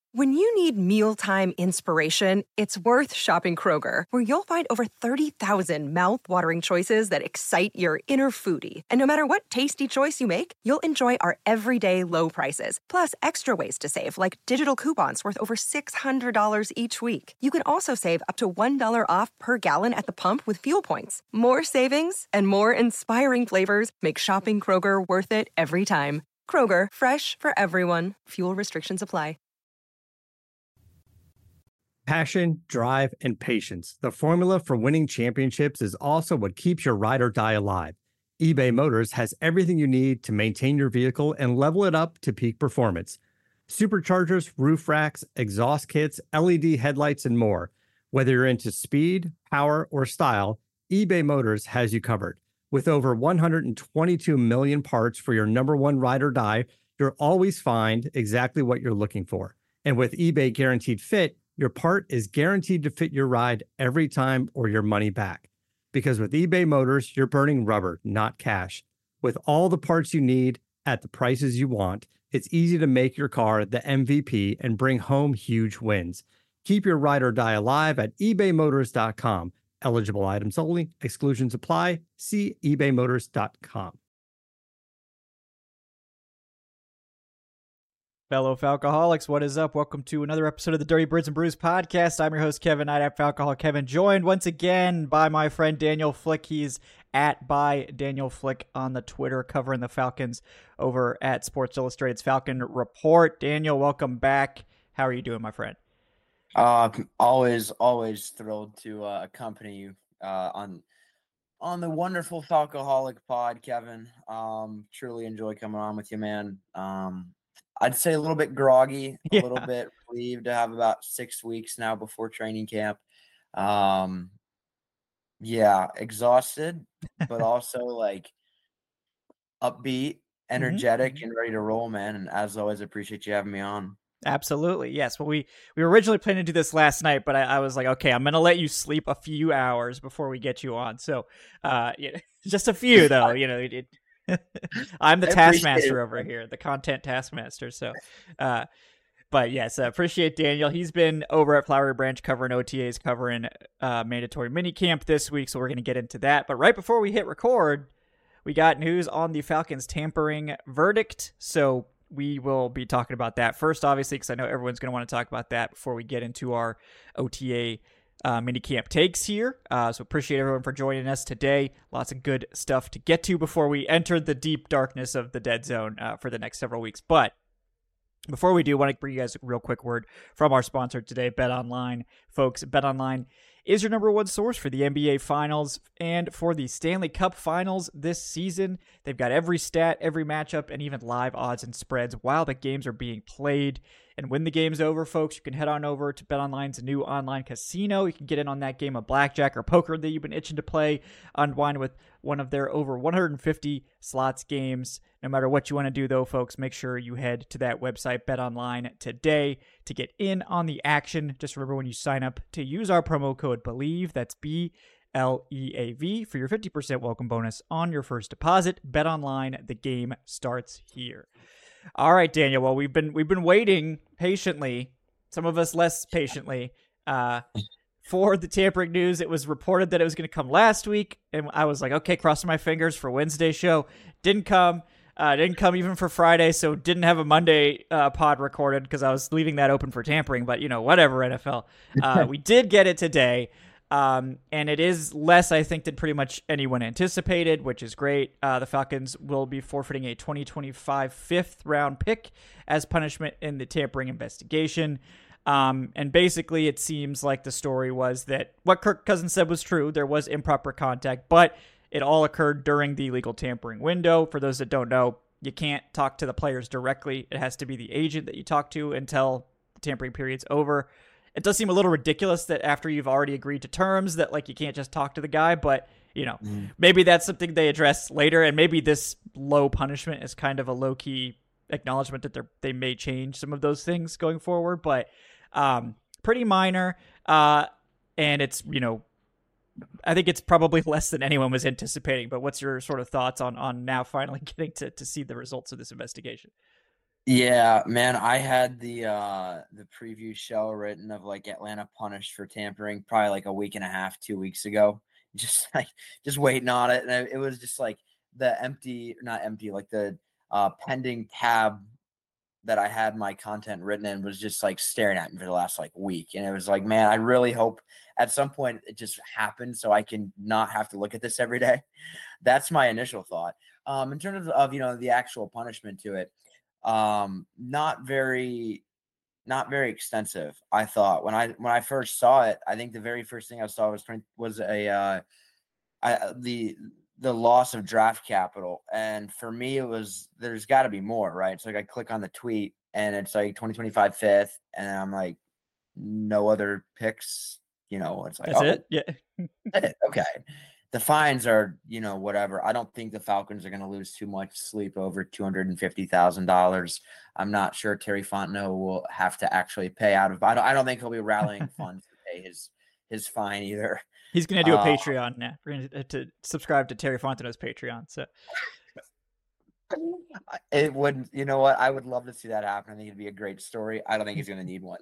When you need mealtime inspiration, it's worth shopping Kroger, where you'll find over 30,000 mouth-watering choices that excite your inner foodie. And no matter what tasty choice you make, you'll enjoy our everyday low prices, plus extra ways to save, like digital coupons worth over $600 each week. You can also save up to $1 off per gallon at the pump with fuel points. More savings and more inspiring flavors make shopping Kroger worth it every time. Kroger, fresh for everyone. Fuel restrictions apply. Passion, drive, and patience. The formula for winning championships is also what keeps your ride or die alive. eBay Motors has everything you need to maintain your vehicle and level it up to peak performance. Superchargers, roof racks, exhaust kits, LED headlights, and more. Whether you're into speed, power, or style, eBay Motors has you covered. With over 122 million parts for your number one ride or die, you'll always find exactly what you're looking for. And with eBay Guaranteed Fit, your part is guaranteed to fit your ride every time or your money back. Because with eBay Motors, you're burning rubber, not cash. With all the parts you need at the prices you want, it's easy to make your car the MVP and bring home huge wins. Keep your ride or die alive at ebaymotors.com. Eligible items only. Exclusions apply. See ebaymotors.com. Fellow Falcoholics, what is up? Welcome to another episode of the Dirty Birds and Brews podcast. I'm your host, Kevin Knight at Falcoholic Kevin, joined once again by my friend Daniel Flick. He's at by Daniel Flick on the Twitter, covering the Falcons over at Sports Illustrated's Falcon Report. Daniel, welcome back. How are you doing, my friend? Always thrilled to accompany you on the wonderful Falcoholic pod, Kevin. Truly enjoy coming on with you, man. I'd say a little bit groggy, a little bit relieved to have about 6 weeks now before training camp. Exhausted, but also like upbeat, energetic, and ready to roll, man. And as always, I appreciate you having me on. Absolutely. Yes. Well, we were originally planning to do this last night, but I was like, okay, I'm going to let you sleep a few hours before we get you on. So, just a few though, I'm the taskmaster over here, the content taskmaster. So, but yes, appreciate Daniel. He's been over at Flowery Branch covering OTAs, covering mandatory minicamp this week. So we're going to get into that. But right before we hit record, we got news on the Falcons tampering verdict. So we will be talking about that first, obviously, because I know everyone's going to want to talk about that before we get into our OTA minicamp takes here. So appreciate everyone for joining us today. Lots of good stuff to get to before we enter the deep darkness of the dead zone for the next several weeks. But before we do, I want to bring you guys a real quick word from our sponsor today, BetOnline. Folks, BetOnline is your number one source for the NBA Finals and for the Stanley Cup Finals this season. They've got every stat, every matchup, and even live odds and spreads while the games are being played. And when the game's over, folks, you can head on over to BetOnline's new online casino. You can get in on that game of blackjack or poker that you've been itching to play, unwind with one of their over 150 slots games. No matter what you want to do, though, folks, make sure you head to that website, BetOnline, today to get in on the action. Just remember when you sign up to use our promo code BELIEVE, that's BLEAV, for your 50% welcome bonus on your first deposit. BetOnline, the game starts here. All right, Daniel. Well, we've been waiting patiently, some of us less patiently, for the tampering news. It was reported that it was going to come last week, and I was like, okay, crossing my fingers for Wednesday's show. Didn't come. Didn't come even for Friday, so didn't have a Monday pod recorded because I was leaving that open for tampering. But, whatever, NFL. We did get it today. And it is less, I think, than pretty much anyone anticipated, which is great. The Falcons will be forfeiting a 2025 fifth-round pick as punishment in the tampering investigation. And basically, it seems like the story was that what Kirk Cousins said was true. There was improper contact, but it all occurred during the legal tampering window. For those that don't know, you can't talk to the players directly. It has to be the agent that you talk to until the tampering period's over. It does seem a little ridiculous that after you've already agreed to terms that you can't just talk to the guy, but maybe that's something they address later, and maybe this low punishment is kind of a low-key acknowledgement that they may change some of those things going forward, but pretty minor, and it's, I think it's probably less than anyone was anticipating, but what's your sort of thoughts on now finally getting to see the results of this investigation? Yeah, man, I had the preview show written of like Atlanta punished for tampering probably like a week and a half, 2 weeks ago. Just waiting on it. And it was just like the not empty, like the pending tab that I had my content written in was just like staring at me for the last like week. And it was like, man, I really hope at some point it just happens so I can not have to look at this every day. That's my initial thought. In terms of the actual punishment to it, not very extensive. I thought when I first saw it, I think the very first thing I saw was the loss of draft capital, and for me it was there's got to be more, right? So like I click on the tweet and it's like 2025 fifth, and I'm like no other picks. It's like, That's oh, it. Yeah. okay. The fines are, whatever. I don't think the Falcons are going to lose too much sleep over $250,000. I'm not sure Terry Fontenot will have to actually pay out of. I don't think he'll be rallying funds to pay his fine either. He's going to do a Patreon now. We're going to subscribe to Terry Fontenot's Patreon. So it wouldn't. You know what? I would love to see that happen. I think it'd be a great story. I don't think he's going to need one.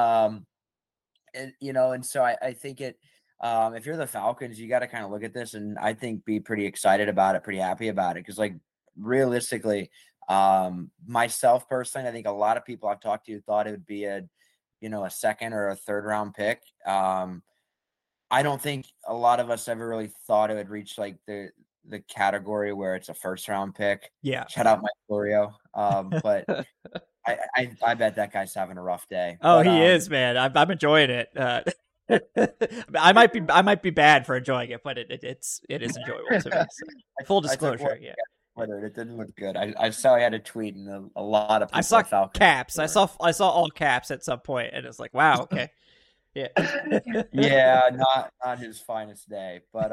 And so I think it. If you're the Falcons, you got to kind of look at this and I think be pretty excited about it, pretty happy about it. Because like realistically, myself personally, I think a lot of people I've talked to thought it would be a second or a third round pick. I don't think a lot of us ever really thought it would reach like the category where it's a first round pick. yeah. Shout out Mike Florio. But I bet that guy's having a rough day. Oh, But, he is, man. I'm enjoying it. I might be bad for enjoying it, but it is enjoyable to me. So. Full disclosure, yeah. It didn't look good. I saw he had a tweet, and a lot of people I saw Falcons caps. I saw all caps at some point, and it's like, wow, okay, yeah, yeah, not his finest day, but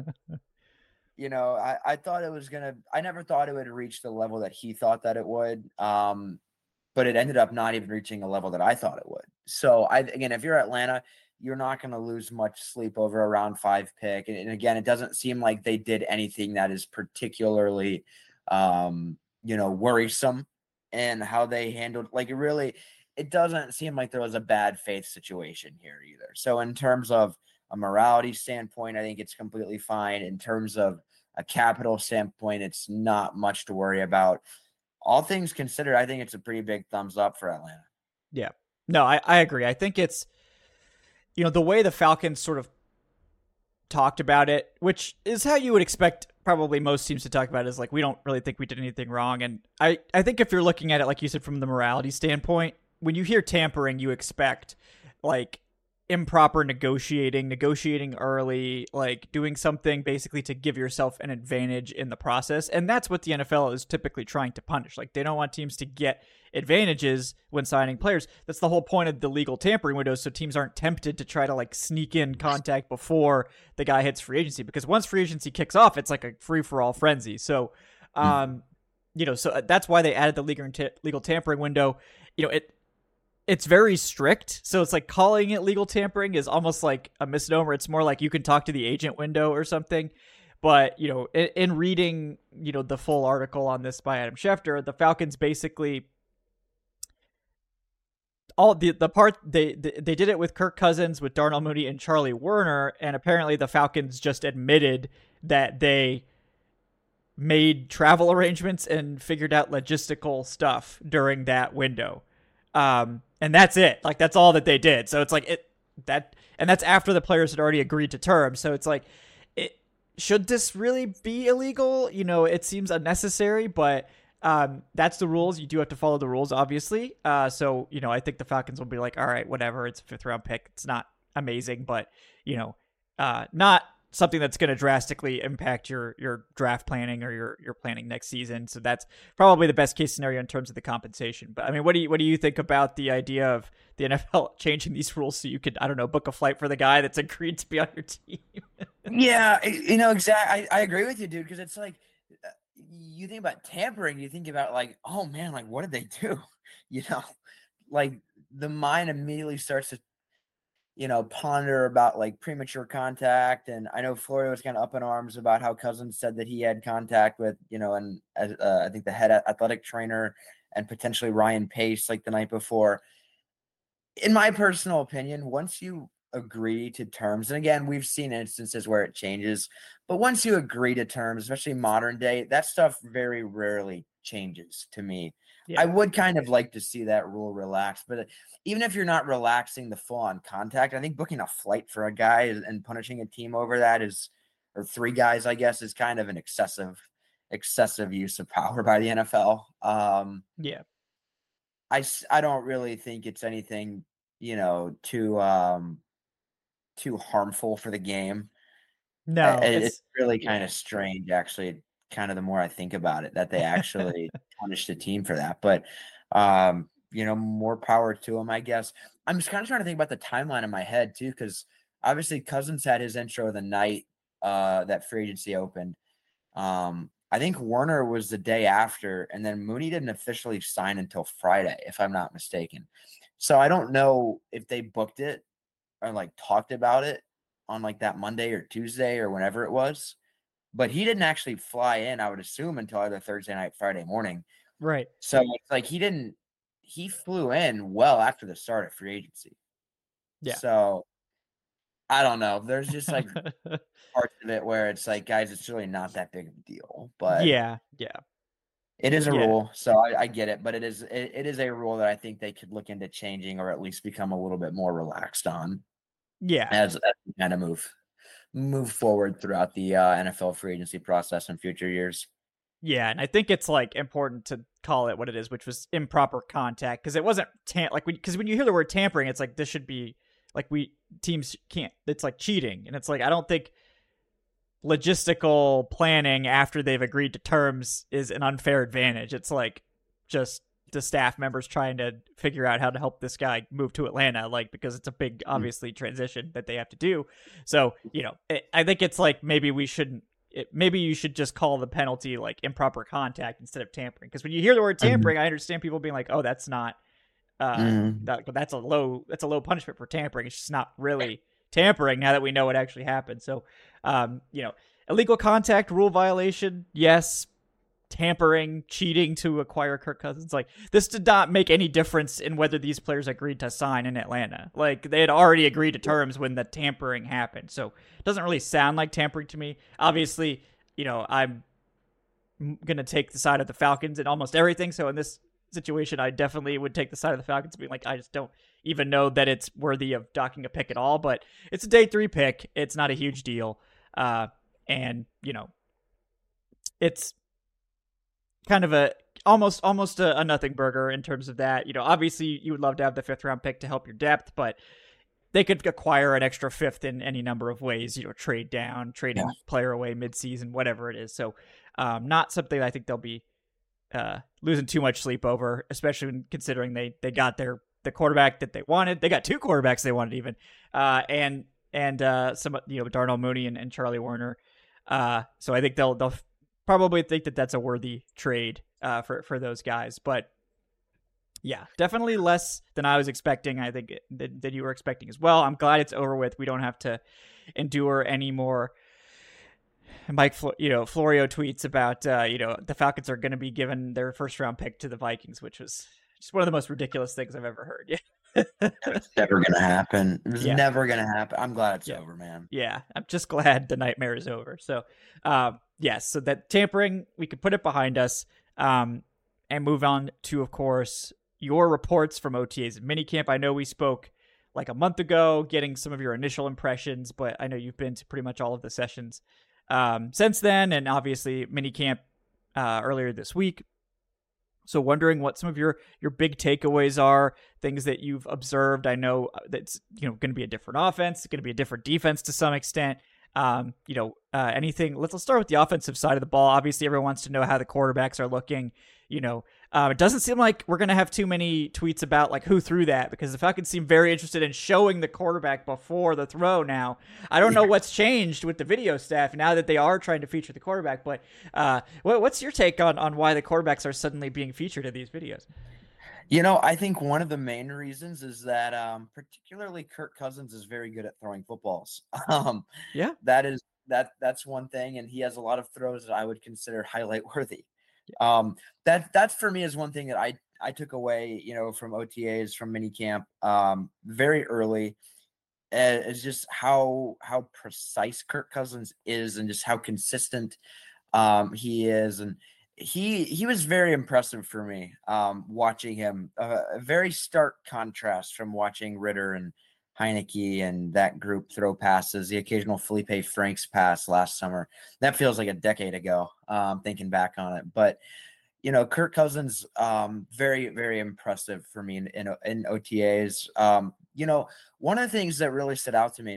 I thought it was gonna. I never thought it would reach the level that he thought that it would. But it ended up not even reaching a level that I thought it would. So again, if you're Atlanta, you're not going to lose much sleep over a round 5 pick. And again, it doesn't seem like they did anything that is particularly, worrisome in how they handled, like it doesn't seem like there was a bad faith situation here either. So in terms of a morality standpoint, I think it's completely fine. In terms of a capital standpoint, it's not much to worry about. All things considered, I think it's a pretty big thumbs up for Atlanta. Yeah. No, I agree. I think it's, the way the Falcons sort of talked about it, which is how you would expect probably most teams to talk about it, is like, we don't really think we did anything wrong. And I think if you're looking at it, like you said, from the morality standpoint, when you hear tampering, you expect like improper negotiating early, like doing something basically to give yourself an advantage in the process. And that's what the NFL is typically trying to punish. Like, they don't want teams to get advantages when signing players. That's the whole point of the legal tampering window, so teams aren't tempted to try to like sneak in contact before the guy hits free agency, because once free agency kicks off, it's like a free-for-all frenzy. So so that's why they added the legal tampering window. It's very strict, so it's like calling it legal tampering is almost like a misnomer. It's more like you can talk to the agent window or something. But, in reading, the full article on this by Adam Schefter, the Falcons basically, all the part they did it with Kirk Cousins, with Darnell Mooney, and Charlie Werner, and apparently the Falcons just admitted that they made travel arrangements and figured out logistical stuff during that window. And that's it. Like, that's all that they did. So it's like and that's after the players had already agreed to terms. So it's like, should this really be illegal? It seems unnecessary, but that's the rules. You do have to follow the rules, obviously. So I think the Falcons will be like, all right, whatever. It's a 5th round pick. It's not amazing, but not something that's going to drastically impact your draft planning or your planning next season. So that's probably the best case scenario in terms of the compensation. But I mean, what do you think about the idea of the NFL changing these rules so you could, I don't know, book a flight for the guy that's agreed to be on your team? Yeah, exactly. I agree with you, dude, because it's like, you think about tampering, you think about like, oh man, like what did they do? Like the mind immediately starts to ponder about like premature contact. And I know Florio was kind of up in arms about how Cousins said that he had contact with, and I think the head athletic trainer and potentially Ryan Pace like the night before. In my personal opinion, once you agree to terms, and again, we've seen instances where it changes, but once you agree to terms, especially modern day, that stuff very rarely changes to me. Yeah. I would kind of like to see that rule relaxed, but even if you're not relaxing the full on contact, I think booking a flight for a guy and punishing a team over that is, or three guys, I guess, is kind of an excessive use of power by the NFL. Yeah. I don't really think it's anything, too harmful for the game. No, It's really kind of strange, actually, kind of the more I think about it, that they actually punished the team for that. But, more power to them, I guess. I'm just kind of trying to think about the timeline in my head, too, because obviously Cousins had his intro the night that free agency opened. I think Werner was the day after, and then Mooney didn't officially sign until Friday, if I'm not mistaken. So I don't know if they booked it or like talked about it on like that Monday or Tuesday or whenever it was, but he didn't actually fly in, I would assume, until either Thursday night, Friday morning. Right. So it's like he flew in well after the start of free agency. Yeah. So I don't know. There's just like parts of it where it's like, guys, it's really not that big of a deal, but yeah. it is a rule. So I get it, but it is a rule that I think they could look into changing or at least become a little bit more relaxed on. Yeah. As we kind of move forward throughout the NFL free agency process in future years. Yeah, and I think it's like important to call it what it is, which was improper contact, because it wasn't because when you hear the word tampering, it's like this should be like teams can't. It's like cheating, and it's like I don't think logistical planning after they've agreed to terms is an unfair advantage. It's like just the staff members trying to figure out how to help this guy move to Atlanta, like, because it's a big, obviously, transition that they have to do. So, I think it's like maybe you should just call the penalty like improper contact instead of tampering. Because when you hear the word tampering, I understand people being like, "Oh, that's not that's a low punishment for tampering. It's just not really tampering now that we know what actually happened." So, illegal contact rule violation, yes. Tampering, cheating to acquire Kirk Cousins. Like, this did not make any difference in whether these players agreed to sign in Atlanta. Like, they had already agreed to terms when the tampering happened. So it doesn't really sound like tampering to me. Obviously, I'm going to take the side of the Falcons in almost everything. So in this situation, I definitely would take the side of the Falcons, being like, I just don't even know that it's worthy of docking a pick at all. But it's a day 3 pick. It's not a huge deal. And, it's kind of almost a nothing burger in terms of that. Obviously you would love to have the 5th round pick to help your depth, but they could acquire an extra 5th in any number of ways, trade down, trading player away midseason, whatever it is. So not something I think they'll be losing too much sleep over, especially when considering they got the quarterback that they wanted. They got 2 quarterbacks they wanted even, and some, Darnell Mooney and Charlie Werner. So I think they'll probably think that that's a worthy trade for those guys. But yeah, definitely less than I was expecting. I think that you were expecting as well. I'm glad it's over with. We don't have to endure any more Mike Florio tweets about the Falcons are going to be given their 1st round pick to the Vikings, which was just one of the most ridiculous things I've ever heard. It's never going to happen. It's never going to happen. I'm glad it's over, man. Yeah, I'm just glad the nightmare is over. So, yes, so that tampering, we could put it behind us and move on to, of course, your reports from OTAs and minicamp. I know we spoke like a month ago, getting some of your initial impressions, but I know you've been to pretty much all of the sessions since then, and obviously minicamp earlier this week. So wondering what some of your big takeaways are, things that you've observed. I know that's going to be a different offense, it's going to be a different defense to some extent. Anything. Let's start with the offensive side of the ball. Obviously, everyone wants to know how the quarterbacks are looking. It doesn't seem like we're going to have too many tweets about like who threw that, because the Falcons seem very interested in showing the quarterback before the throw now. I don't know what's changed with the video staff now that they are trying to feature the quarterback, but what's your take on why the quarterbacks are suddenly being featured in these videos? I think one of the main reasons is that particularly Kirk Cousins is very good at throwing footballs. That's one thing, and he has a lot of throws that I would consider highlight worthy. That's for me is one thing that I took away, from OTAs, from minicamp, very early, is just how precise Kirk Cousins is, and just how consistent he is. And he was very impressive for me, watching him. A very stark contrast from watching Ritter and Heineke and that group throw passes, the occasional Felipe Franks pass last summer. That feels like a decade ago, thinking back on it. But Kirk Cousins, very, very impressive for me in OTAs. One of the things that really stood out to me,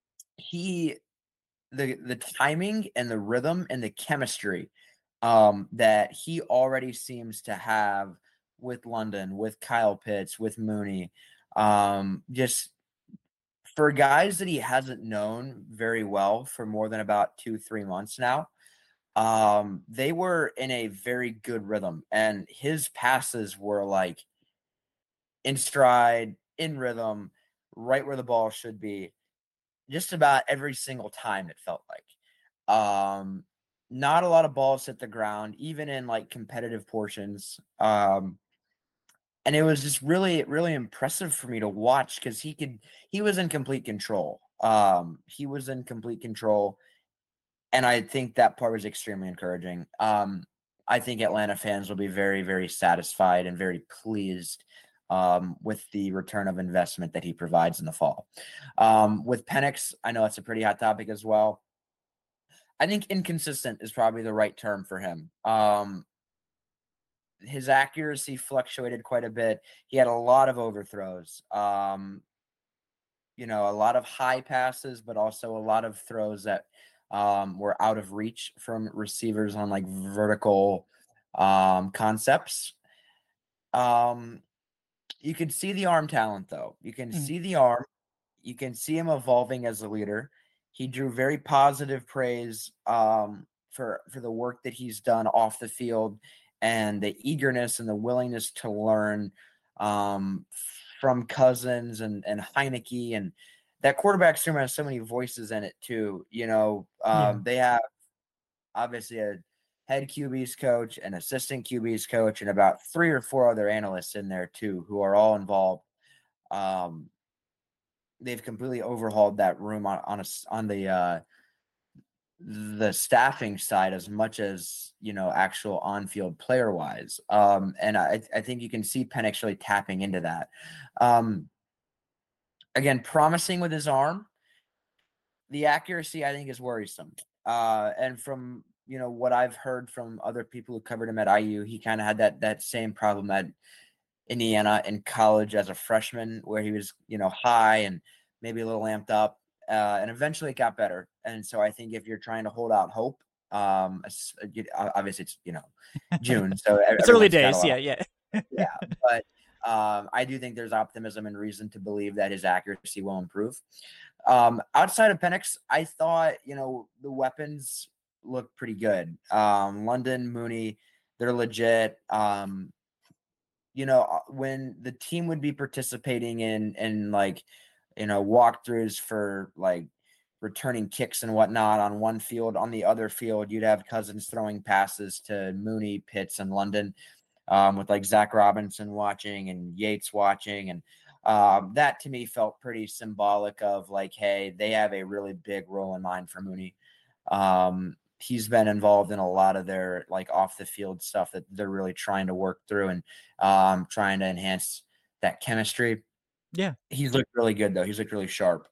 the timing and the rhythm and the chemistry that he already seems to have with London, with Kyle Pitts, with Mooney, just for guys that he hasn't known very well for more than about 2-3 months now. They were in a very good rhythm, and his passes were like in stride, in rhythm, right where the ball should be, just about every single time, it felt like. Not a lot of balls hit the ground, even in like competitive portions. And it was just really, really impressive for me to watch, because he was in complete control. He was in complete control. And I think that part was extremely encouraging. I think Atlanta fans will be very, very satisfied and very pleased with the return of investment that he provides in the fall. With Penix, I know it's a pretty hot topic as well. I think inconsistent is probably the right term for him. His accuracy fluctuated quite a bit. He had a lot of overthrows. A lot of high passes, but also a lot of throws that were out of reach from receivers on like vertical concepts. You can see the arm talent, though. You can see the arm. You can see him evolving as a leader. He drew very positive praise for the work that he's done off the field, and the eagerness and the willingness to learn from Cousins and Heineke. And that quarterback room has so many voices in it too. They have obviously a head QB's coach, an assistant QB's coach, and about 3 or 4 other analysts in there too, who are all involved. They've completely overhauled that room on the staffing side, as much as actual on-field player wise. And I think you can see Penix really tapping into that. Again, promising with his arm. The accuracy, I think, is worrisome. And from what I've heard from other people who covered him at IU, he kind of had that same problem at Indiana in college as a freshman, where he was high and maybe a little amped up, and eventually it got better. And so I think if you're trying to hold out hope, obviously it's June, so it's early days, yeah, but I do think there's optimism and reason to believe that his accuracy will improve. Outside of Penix, I thought the weapons look pretty good. London, Mooney, they're legit. When the team would be participating in like walkthroughs for like returning kicks and whatnot on one field, on the other field you'd have Cousins throwing passes to Mooney, Pitts, and London, with like Zach Robinson watching and Yates watching. And that to me felt pretty symbolic of like, hey, they have a really big role in mind for Mooney. He's been involved in a lot of their like off the field stuff that they're really trying to work through, and trying to enhance that chemistry. Yeah. He's looked really good though. He's looked really sharp.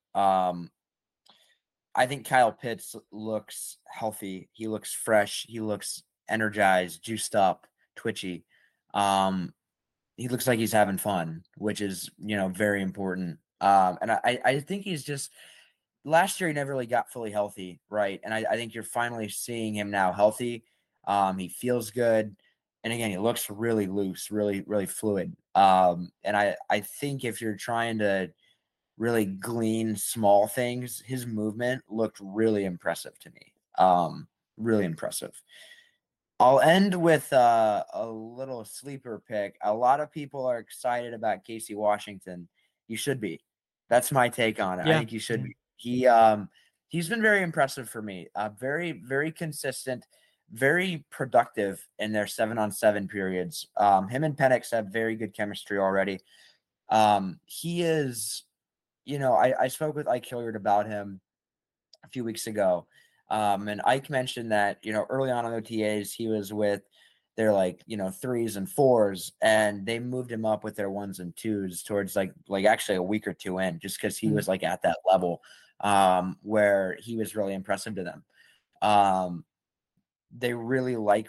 I think Kyle Pitts looks healthy. He looks fresh. He looks energized, juiced up, twitchy. He looks like he's having fun, which is, very important. And I think he's just, last year he never really got fully healthy, right? And I think you're finally seeing him now healthy. He feels good. And again, he looks really loose, really, really fluid. And I think if you're trying to really glean small things, his movement looked really impressive to me. Really impressive. I'll end with a little sleeper pick. A lot of people are excited about Casey Washington. You should be. That's my take on it. Yeah. I think you should be. He's been very impressive for me. Very, very consistent. very productive in their 7-on-7 periods. Him and Penix have very good chemistry already. He is, I spoke with Ike Hilliard about him a few weeks ago. And Ike mentioned that, early on OTAs, he was with their 3s and 4s, and they moved him up with their 1s and 2s towards like actually a week or two in, just because he was at that level where he was really impressive to them. They really like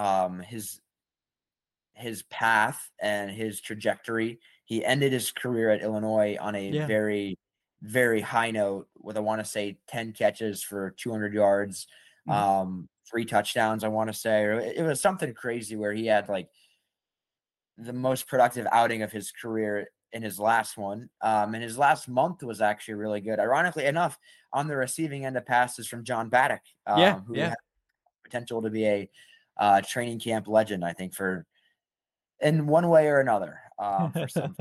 his path and his trajectory. He ended his career at Illinois on a very, very high note with, I want to say, 10 catches for 200 yards, 3 touchdowns, I want to say. Or it was something crazy where he had the most productive outing of his career in his last one. And his last month was actually really good. Ironically enough, on the receiving end of passes from John Baddock, who had potential to be a training camp legend, I think, in one way or another. For some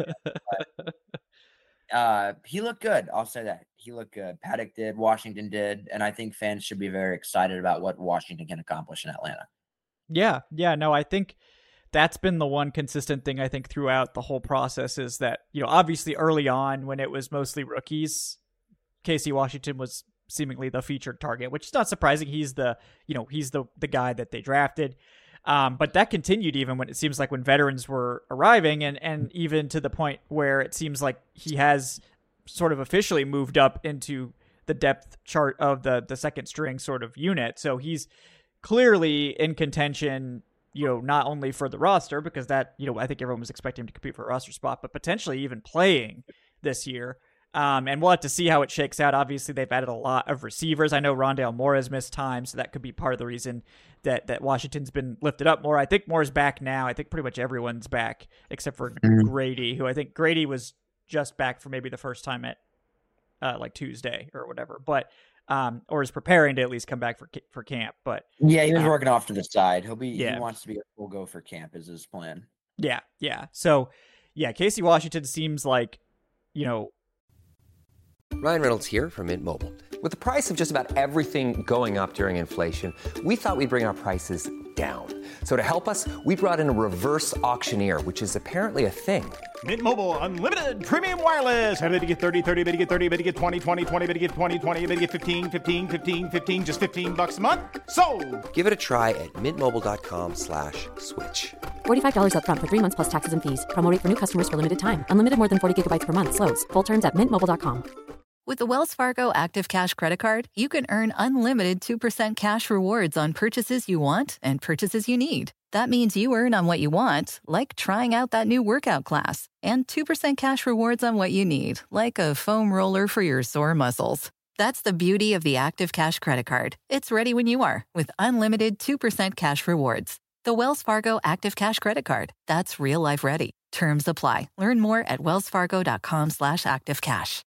he looked good. I'll say that. He looked good. Paddock did. Washington did. And I think fans should be very excited about what Washington can accomplish in Atlanta. Yeah. No, I think that's been the one consistent thing I think throughout the whole process is that, obviously early on when it was mostly rookies, Casey Washington was seemingly the featured target, which is not surprising. He's the guy that they drafted. But that continued even when it seems like when veterans were arriving and even to the point where it seems like he has sort of officially moved up into the depth chart of the second string sort of unit. So he's clearly in contention, not only for the roster, because that, I think everyone was expecting him to compete for a roster spot, but potentially even playing this year. And we'll have to see how it shakes out. Obviously, they've added a lot of receivers. I know Rondale Moore has missed time, so that could be part of the reason that Washington's been lifted up more. I think Moore's back now. I think pretty much everyone's back except for Grady, who I think Grady was just back for maybe the first time at Tuesday or whatever, but or is preparing to at least come back for camp. But yeah, he was working off to the side. He wants to be a full go for camp is his plan. Yeah. So yeah, Casey Washington seems like, Ryan Reynolds here from Mint Mobile. With the price of just about everything going up during inflation, we thought we'd bring our prices down. So to help us, we brought in a reverse auctioneer, which is apparently a thing. Mint Mobile Unlimited Premium Wireless. How to get 30, 30, bit to get 30, bit to get 20, 20, 20, bit to get 20, 20, bit to get 15, 15, 15, 15, just $15 a month? Sold! Give it a try at mintmobile.com/switch. $45 up front for 3 months plus taxes and fees. Promo rate for new customers for limited time. Unlimited more than 40 gigabytes per month. Slows full terms at mintmobile.com. With the Wells Fargo Active Cash Credit Card, you can earn unlimited 2% cash rewards on purchases you want and purchases you need. That means you earn on what you want, like trying out that new workout class, and 2% cash rewards on what you need, like a foam roller for your sore muscles. That's the beauty of the Active Cash Credit Card. It's ready when you are, with unlimited 2% cash rewards. The Wells Fargo Active Cash Credit Card. That's real life ready. Terms apply. Learn more at wellsfargo.com/activecash.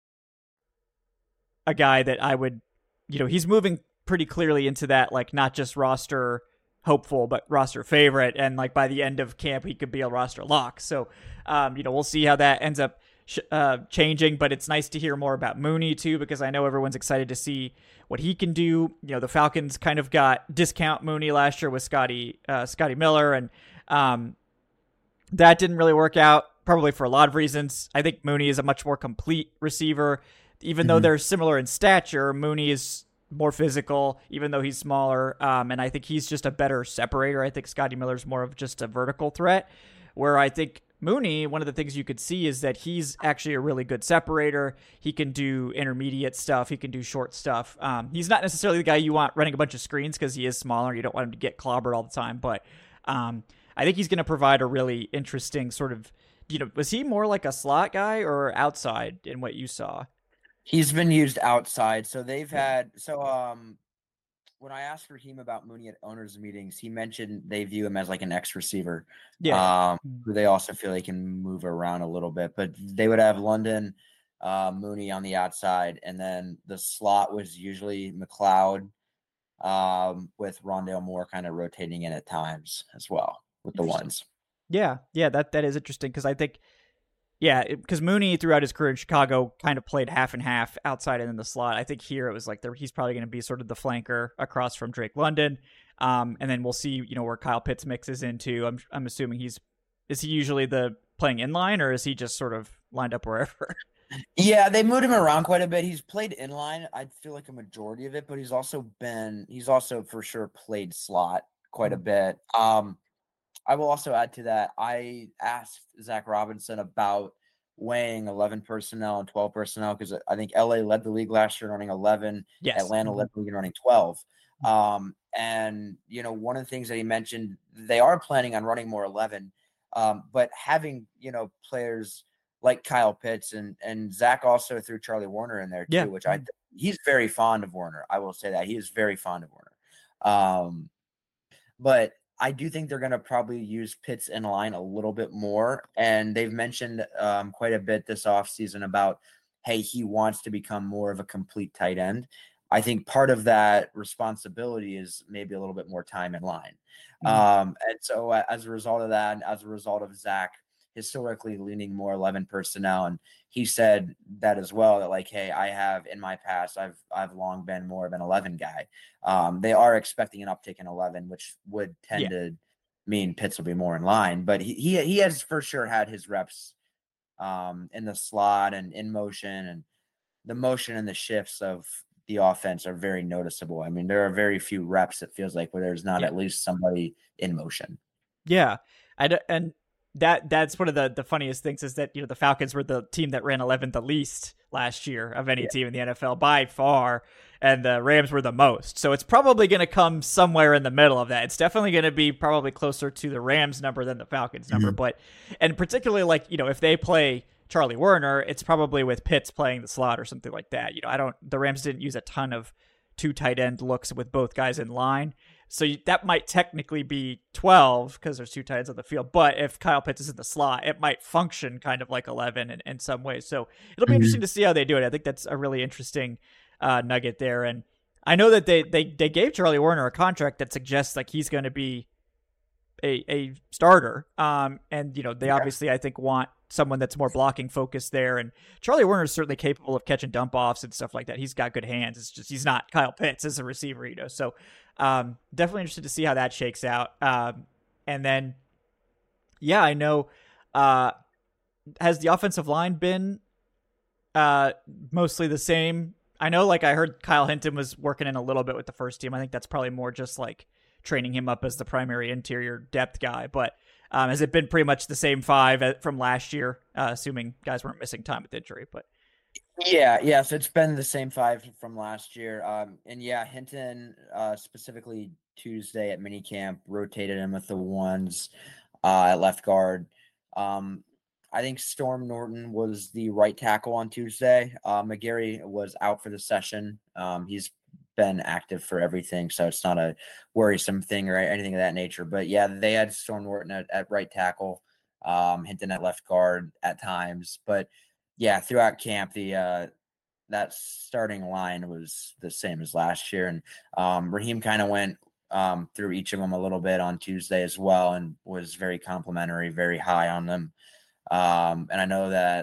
A guy that I would, he's moving pretty clearly into that, not just roster hopeful, but roster favorite. And by the end of camp, he could be a roster lock. So, we'll see how that ends up changing, but it's nice to hear more about Mooney too, because I know everyone's excited to see what he can do. The Falcons kind of got discount Mooney last year with Scotty Miller, and that didn't really work out, probably for a lot of reasons. I think Mooney is a much more complete receiver. Even though they're similar in stature, Mooney is more physical, even though he's smaller. And I think he's just a better separator. I think Scotty Miller's more of just a vertical threat, where I think Mooney, one of the things you could see is that he's actually a really good separator. He can do intermediate stuff. He can do short stuff. He's not necessarily the guy you want running a bunch of screens because he is smaller. You don't want him to get clobbered all the time. But I think he's going to provide a really interesting sort of, was he more like a slot guy or outside in what you saw? He's been used outside. So they've had when I asked Raheem about Mooney at owners' meetings, he mentioned they view him as an X receiver. Yeah. Who they also feel they can move around a little bit. But they would have London, Mooney on the outside, and then the slot was usually McLeod, with Rondale Moore kind of rotating in at times as well with the ones. Yeah, that is interesting because I think. Yeah, because Mooney throughout his career in Chicago kind of played half and half outside and in the slot. I think here it was he's probably going to be sort of the flanker across from Drake London. And then we'll see, where Kyle Pitts mixes into. I'm assuming is he usually playing inline, or is he just sort of lined up wherever? Yeah, they moved him around quite a bit. He's played inline, I feel like a majority of it, but he's also for sure played slot quite a bit. I will also add to that, I asked Zach Robinson about weighing 11 personnel and 12 personnel, because I think LA led the league last year running 11. Yes. Atlanta led the league running 12. And, one of the things that he mentioned, they are planning on running more 11, but having, players like Kyle Pitts and Zach also threw Charlie Woerner in there too, which he's very fond of Woerner. I will say that he is very fond of Woerner. But I do think they're going to probably use Pitts in line a little bit more. And they've mentioned quite a bit this offseason about, hey, he wants to become more of a complete tight end. I think part of that responsibility is maybe a little bit more time in line. And so as a result of that, and as a result of Zach historically leaning more 11 personnel, and he said that as well, that like, hey, I have in my past, I've long been more of an 11 guy. They are expecting an uptick in 11, which would tend to mean Pitts will be more in line, but he has for sure had his reps in the slot and in motion, and the motion and the shifts of the offense are very noticeable. I mean, there are very few reps, it feels like, where there's not at least somebody in motion. Yeah. And that's one of the funniest things is that, the Falcons were the team that ran 11 the least last year of any team in the NFL by far, and the Rams were the most. So it's probably going to come somewhere in the middle of that. It's definitely going to be probably closer to the Rams number than the Falcons number. But, and particularly like, if they play Charlie Woerner, it's probably with Pitts playing the slot or something like that. The Rams didn't use a ton of 2 tight end looks with both guys in line. So that might technically be 12 because there's 2 tight ends on the field. But if Kyle Pitts is in the slot, it might function kind of like 11 in some ways. So it'll be interesting to see how they do it. I think that's a really interesting nugget there. And I know that they gave Charlie Woerner a contract that suggests like he's going to be a starter. And, they obviously, I think, want someone that's more blocking focused there. And Charlie Woerner is certainly capable of catching dump offs and stuff like that. He's got good hands. It's just, he's not Kyle Pitts as a receiver, So definitely interested to see how that shakes out. And then, I know, has the offensive line been mostly the same? I know, like I heard Kyle Hinton was working in a little bit with the first team. I think that's probably more just like training him up as the primary interior depth guy, but has it been pretty much the same 5 from last year, assuming guys weren't missing time with injury? But so it's been the same 5 from last year. Hinton specifically Tuesday at minicamp rotated him with the ones at left guard. I think Storm Norton was the right tackle on Tuesday. McGarry was out for the session. He's been active for everything, so it's not a worrisome thing or anything of that nature. But they had Storm Norton at right tackle, Hinton at left guard at times. But throughout camp, that starting line was the same as last year, and Raheem kind of went through each of them a little bit on Tuesday as well, and was very complimentary, very high on them. And I know that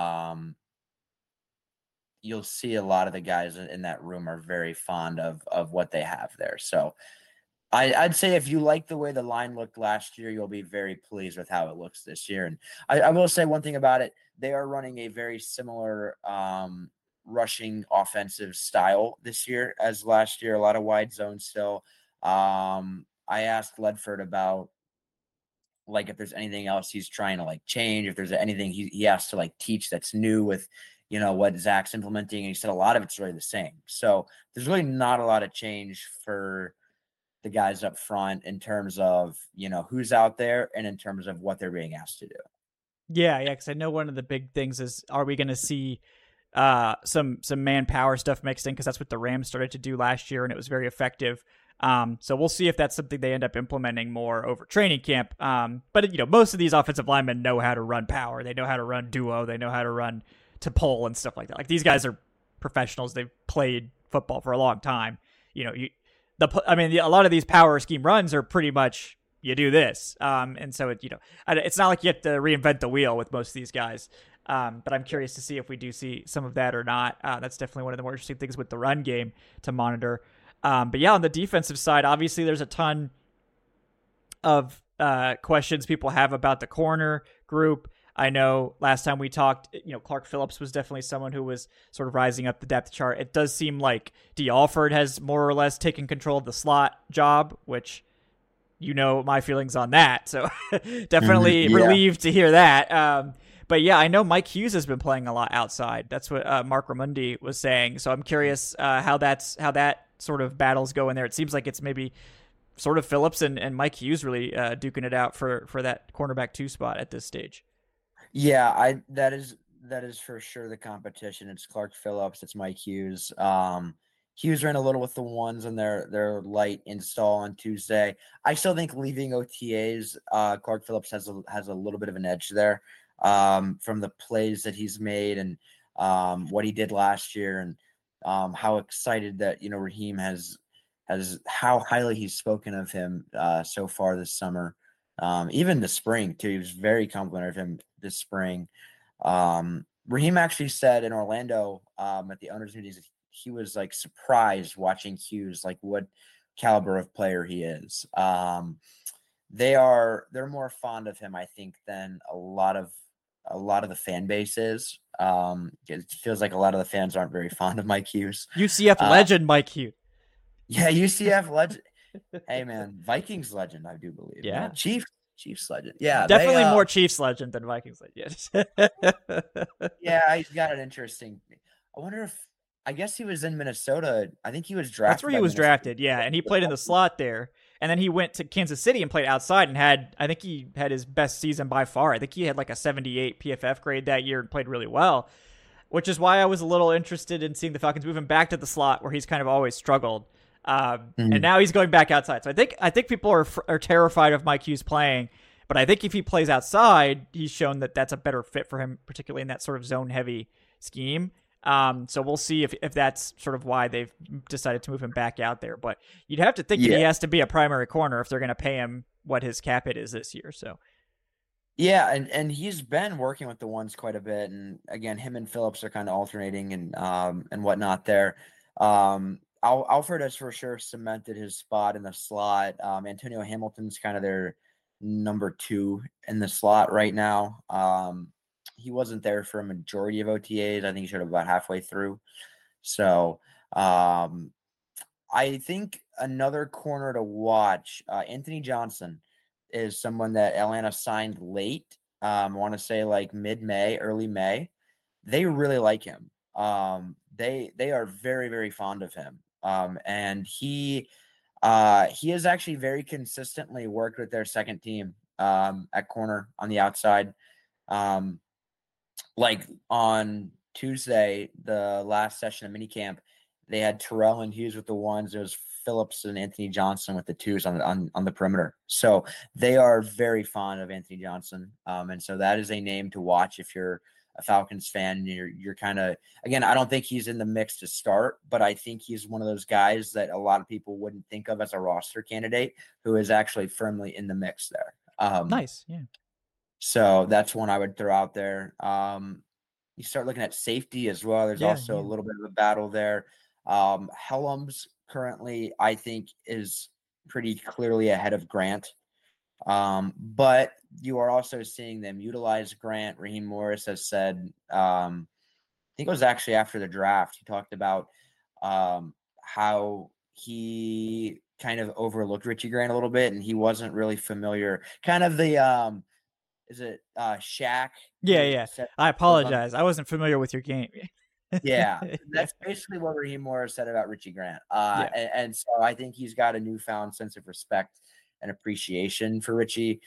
you'll see a lot of the guys in that room are very fond of what they have there. So I'd say if you like the way the line looked last year, you'll be very pleased with how it looks this year. And I will say one thing about it. They are running a very similar rushing offensive style this year as last year, a lot of wide zone still. I asked Ledford about like if there's anything else he's trying to like change, if there's anything he has to like teach that's new with what Zach's implementing, and he said a lot of it's really the same. So there's really not a lot of change for the guys up front in terms of who's out there and in terms of what they're being asked to do. Yeah, because I know one of the big things is, are we going to see some manpower stuff mixed in, because that's what the Rams started to do last year and it was very effective. So we'll see if that's something they end up implementing more over training camp. But most of these offensive linemen know how to run power. They know how to run duo. They know how to run to pull and stuff like that. Like, these guys are professionals. They've played football for a long time. A lot of these power scheme runs are pretty much, you do this. And so it's not like you have to reinvent the wheel with most of these guys. But I'm curious to see if we do see some of that or not. That's definitely one of the more interesting things with the run game to monitor. But yeah, on the defensive side, obviously there's a ton of questions people have about the corner group. I know last time we talked, Clark Phillips was definitely someone who was sort of rising up the depth chart. It does seem like D. Alford has more or less taken control of the slot job, which my feelings on that. So definitely relieved to hear that. But yeah, I know Mike Hughes has been playing a lot outside. That's what Mark Ramundi was saying. So I'm curious how that sort of battles go in there. It seems like it's maybe sort of Phillips and Mike Hughes really duking it out for that cornerback 2 spot at this stage. Yeah, that is for sure the competition. It's Clark Phillips, it's Mike Hughes. Hughes ran a little with the ones in their light install on Tuesday. I still think leaving OTAs, Clark Phillips has a little bit of an edge there from the plays that he's made and what he did last year, and how excited that Raheem has how highly he's spoken of him so far this summer. Even the spring too, he was very complimentary of him this spring. Raheem actually said in Orlando at the owners' meetings, he was like surprised watching Hughes, like what caliber of player he is. They're more fond of him, I think, than a lot of the fan base is. It feels like a lot of the fans aren't very fond of Mike Hughes. UCF legend Mike Hughes. Yeah, UCF legend. Hey man, Vikings legend, I do believe. Yeah, Chiefs legend. Yeah, definitely more Chiefs legend than Vikings legend. Yeah, he's got an interesting. I wonder if. I guess he was in Minnesota. I think he was drafted. That's where he was drafted. Yeah, and he played in the slot there, and then he went to Kansas City and played outside and I think he had his best season by far. I think he had like a 78 PFF grade that year and played really well, which is why I was a little interested in seeing the Falcons move him back to the slot where he's kind of always struggled. And now he's going back outside. So I think people are terrified of Mike Hughes playing, but I think if he plays outside, he's shown that that's a better fit for him, particularly in that sort of zone heavy scheme. So we'll see if that's sort of why they've decided to move him back out there. But you'd have to think that he has to be a primary corner if they're going to pay him what his cap hit is this year. So. Yeah, and he's been working with the ones quite a bit, and again, him and Phillips are kind of alternating and whatnot there. Alford has for sure cemented his spot in the slot. Antonio Hamilton's kind of their number 2 in the slot right now. He wasn't there for a majority of OTAs. I think he showed up about halfway through. So I think another corner to watch, Anthony Johnson, is someone that Atlanta signed late. I want to say like mid-May, early May. They really like him. They are very, very fond of him. And he has actually very consistently worked with their second team at corner on the outside. Like on Tuesday, the last session of minicamp, they had Terrell and Hughes with the ones. It was Phillips and Anthony Johnson with the 2s on the perimeter. So they are very fond of Anthony Johnson. And so that is a name to watch if you're a Falcons fan. And you're kind of, again, I don't think he's in the mix to start, but I think he's one of those guys that a lot of people wouldn't think of as a roster candidate who is actually firmly in the mix there. Nice. Yeah. So that's one I would throw out there. You start looking at safety as well. There's also a little bit of a battle there. Hellums currently, I think, is pretty clearly ahead of Grant. But you are also seeing them utilize Grant. Raheem Morris has said, I think it was actually after the draft, he talked about how he kind of overlooked Richie Grant a little bit, and he wasn't really familiar. Kind of the is it Shaq? Yeah. I apologize. I wasn't familiar with your game. Yeah, that's basically what Raheem Morris said about Richie Grant. And so I think he's got a newfound sense of respect and appreciation for Richie.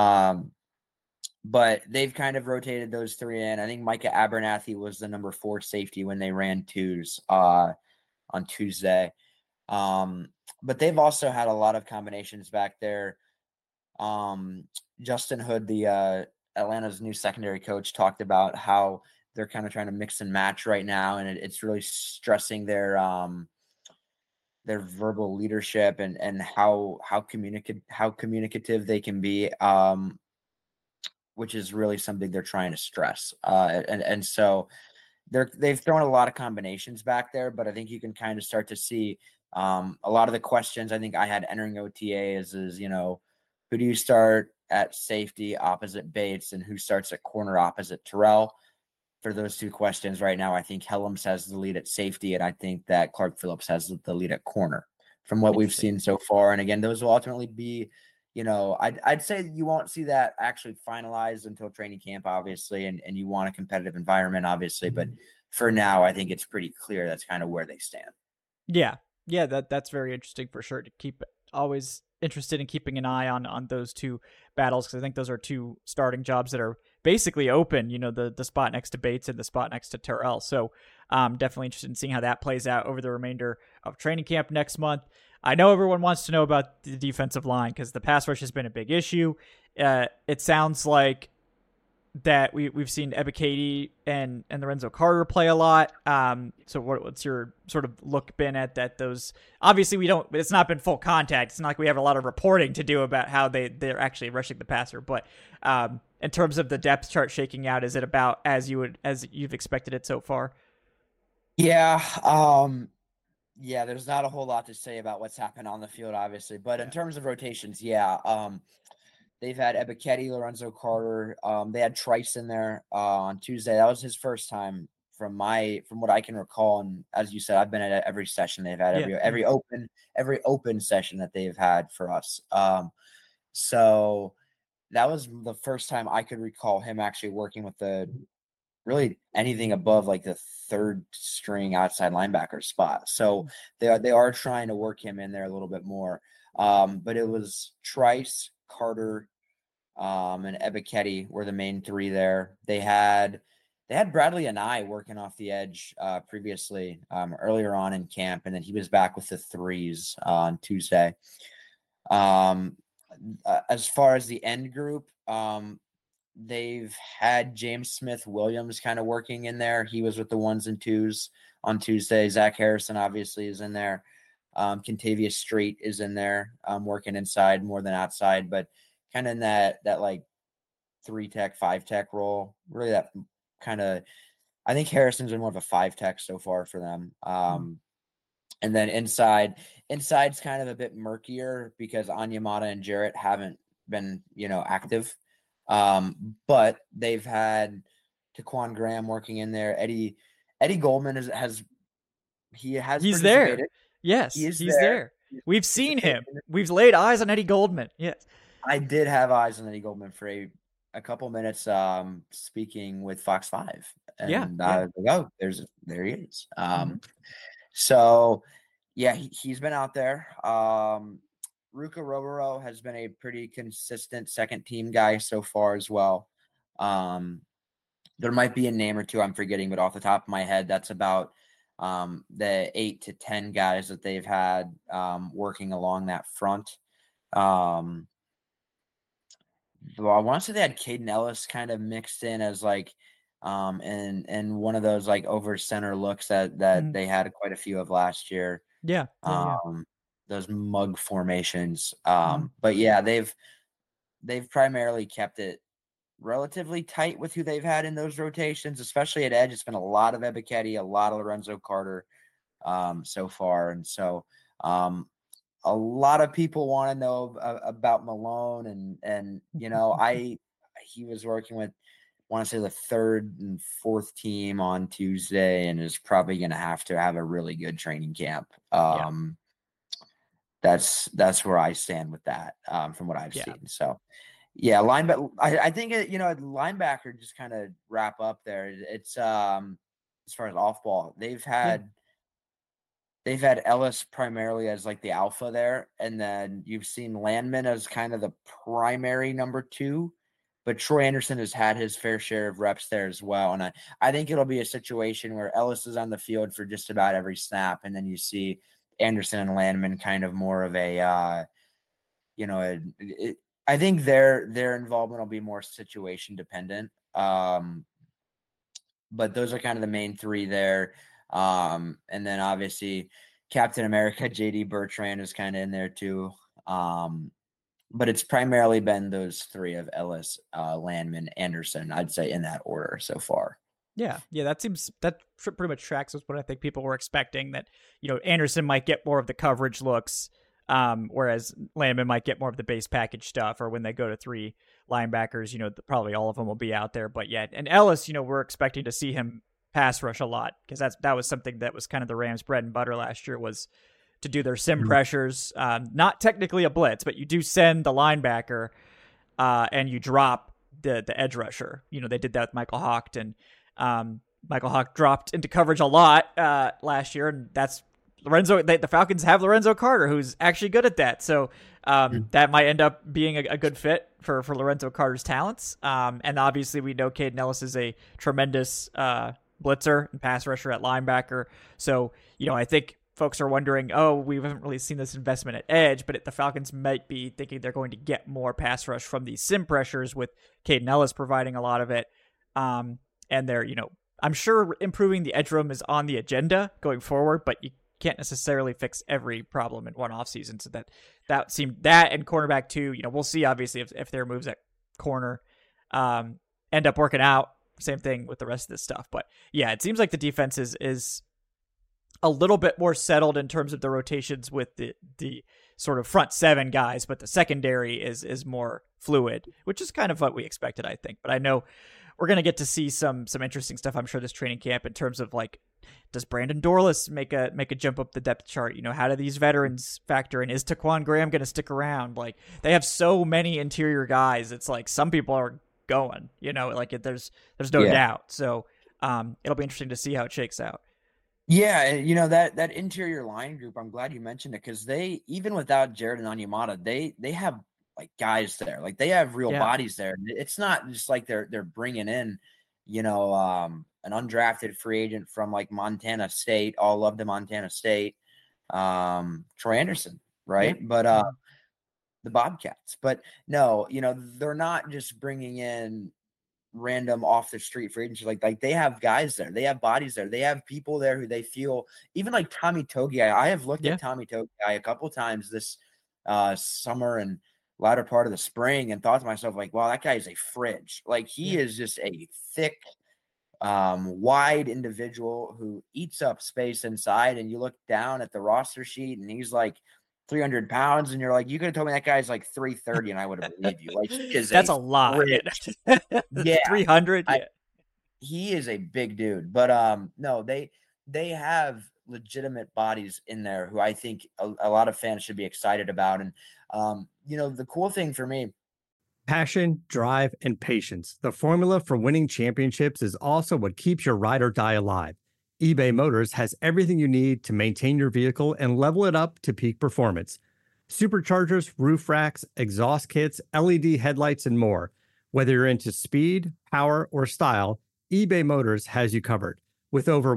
But they've kind of rotated those 3 in. I think Micah Abernathy was the number 4 safety when they ran 2s on Tuesday. But they've also had a lot of combinations back there. Justin Hood, the Atlanta's new secondary coach, talked about how they're kind of trying to mix and match right now, and it's really stressing their verbal leadership and how communicative they can be, which is really something they're trying to stress. And so they've thrown a lot of combinations back there, but I think you can kind of start to see A lot of the questions I think I had entering OTA is, who do you start at safety opposite Bates and who starts at corner opposite Terrell? For those two questions right now, I think Helms has the lead at safety, and I think that Clark Phillips has the lead at corner from what we've seen so far. And again, those will ultimately be, I'd say you won't see that actually finalized until training camp, obviously, and you want a competitive environment, obviously. But for now, I think it's pretty clear that's kind of where they stand. Yeah. Yeah, that's very interesting for sure, to keep always interested in keeping an eye on those two battles, because I think those are two starting jobs that are basically open, the spot next to Bates and the spot next to Terrell. So definitely interested in seeing how that plays out over the remainder of training camp next month. I know everyone wants to know about the defensive line because the pass rush has been a big issue. It sounds like that we've seen Ebiketie and Lorenzo Carter play a lot. So what's your sort of look been at those? Obviously, it's not been full contact. It's not like we have a lot of reporting to do about how they're actually rushing the passer. But in terms of the depth chart shaking out, is it about as you've expected it so far? Yeah. There's not a whole lot to say about what's happened on the field, obviously. But in terms of rotations, they've had Ebiketie, Lorenzo Carter. They had Trice in there on Tuesday. That was his first time from what I can recall. And as you said, I've been at every session they've had, every open session that they've had for us. So that was the first time I could recall him actually working with really anything above like the third string outside linebacker spot. So they are trying to work him in there a little bit more. But it was Trice, Carter, and Ebiketie were the main three there. They had Bradley and I working off the edge previously earlier on in camp, and then he was back with the threes on Tuesday. As far as the end group, they've had James Smith-Williams kind of working in there. He was with the ones and twos on Tuesday. Zach Harrison obviously is in there. Contavious Strait is in there, working inside more than outside, but kind of in that like 3-tech, 5-tech role. Really that kind of, I think Harrison's been more of a 5-tech so far for them. And then inside's kind of a bit murkier because Onyemata and Jarrett haven't been, active. But they've had Taquan Graham working in there. Eddie Goldman he's there. Yes, he's there. We've seen him. We've laid eyes on Eddie Goldman. Yes. I did have eyes on Eddie Goldman for a couple minutes speaking with Fox 5. And I was like, oh, there he is. So yeah, he's been out there. Ruka Robero has been a pretty consistent second team guy so far as well. There might be a name or two I'm forgetting, but off the top of my head, that's about the 8 to 10 guys that they've had working along that front. Well, I want to say they had Caden Ellis kind of mixed in as like and one of those like over center looks that they had quite a few of last year. Those mug formations. But yeah, they've primarily kept it relatively tight with who they've had in those rotations, especially at edge. It's been a lot of Ebiketie, a lot of Lorenzo Carter so far. And so a lot of people want to know about Malone and he was working with, I want to say the third and fourth team on Tuesday and is probably going to have a really good training camp. That's where I stand with that from what I've seen. So yeah, linebacker. I think linebacker just kind of wrap up there. It's as far as off ball, they've had Ellis primarily as like the alpha there, and then you've seen Landman as kind of the primary number 2. But Troy Anderson has had his fair share of reps there as well. And I think it'll be a situation where Ellis is on the field for just about every snap. And then you see Anderson and Landman kind of more of a, I think their involvement will be more situation dependent. But those are kind of the main 3 there. And then obviously Captain America, JD Bertrand is kind of in there too. But it's primarily been those 3 of Ellis, Landman, Anderson, I'd say in that order so far. Yeah, that pretty much tracks with what I think people were expecting, that, Anderson might get more of the coverage looks, whereas Landman might get more of the base package stuff, or when they go to 3 linebackers, probably all of them will be out there. But yeah, and Ellis, we're expecting to see him pass rush a lot, because that was something that was kind of the Rams' bread and butter last year, was to do their sim pressures. Not technically a blitz, but you do send the linebacker and you drop the edge rusher. They did that with Michael Hawk, and Michael Hawk dropped into coverage a lot last year, and that's Lorenzo. The Falcons have Lorenzo Carter, who's actually good at that. So that might end up being a good fit for Lorenzo Carter's talents. And obviously we know Caden Ellis is a tremendous blitzer and pass rusher at linebacker. So, I think folks are wondering, we haven't really seen this investment at edge, but the Falcons might be thinking they're going to get more pass rush from these sim pressures, with Caden Ellis providing a lot of it. And they're, I'm sure improving the edge room is on the agenda going forward, but you can't necessarily fix every problem in one offseason. So that seemed, that and cornerback too, we'll see obviously if their moves at corner end up working out. Same thing with the rest of this stuff. But yeah, it seems like the defense is a little bit more settled in terms of the rotations with the sort of front 7 guys, but the secondary is more fluid, which is kind of what we expected, I think. But I know we're going to get to see some interesting stuff, I'm sure, this training camp, in terms of, like, does Brandon Dorlus make a jump up the depth chart? How do these veterans factor in? Is Taquan Graham going to stick around? Like, they have so many interior guys. It's like some people are going, like there's no doubt. So it'll be interesting to see how it shakes out. Yeah, that interior line group, I'm glad you mentioned it, because they, even without Jared and Onyemata, they have like guys there, like they have real bodies there. It's not just like they're bringing in, an undrafted free agent from like Montana State. All love to Montana State, Troy Anderson, right? Yeah. But the Bobcats. But no, they're not just bringing in random off the street free agents. Like they have guys there, they have bodies there, they have people there who they feel, even like Tommy Togiai. I have looked at Tommy Togiai a couple times this summer and latter part of the spring, and thought to myself, like, wow, that guy is a fridge. Like, he is just a thick, wide individual who eats up space inside. And you look down at the roster sheet and he's like 300 pounds, and you're like, you could have told me that guy's like 330 and I would have believed you. Like, he is that's a lot. Yeah, 300. Yeah. He is a big dude. But no, they have legitimate bodies in there who I think a lot of fans should be excited about. And the cool thing for me, passion, drive, and patience. The formula for winning championships is also what keeps your ride or die alive. eBay Motors has everything you need to maintain your vehicle and level it up to peak performance. Superchargers, roof racks, exhaust kits, LED headlights, and more. Whether you're into speed, power, or style, eBay Motors has you covered. With over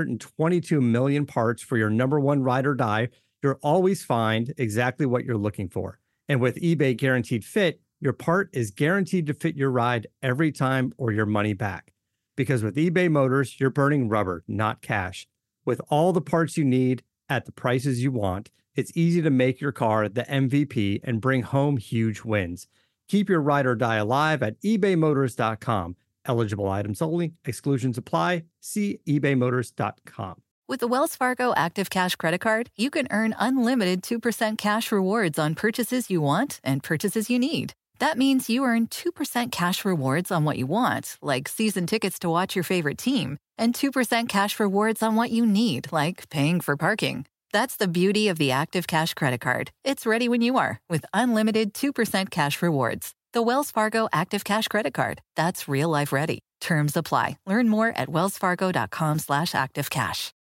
122 million parts for your number one ride or die, you'll always find exactly what you're looking for. And with eBay Guaranteed Fit, your part is guaranteed to fit your ride every time or your money back. Because with eBay Motors, you're burning rubber, not cash. With all the parts you need at the prices you want, it's easy to make your car the MVP and bring home huge wins. Keep your ride or die alive at ebaymotors.com. Eligible items only. Exclusions apply. See ebaymotors.com. With the Wells Fargo Active Cash Credit Card, you can earn unlimited 2% cash rewards on purchases you want and purchases you need. That means you earn 2% cash rewards on what you want, like season tickets to watch your favorite team, and 2% cash rewards on what you need, like paying for parking. That's the beauty of the Active Cash Credit Card. It's ready when you are, with unlimited 2% cash rewards. The Wells Fargo Active Cash Credit Card. That's real life ready. Terms apply. Learn more at wellsfargo.com/activecash.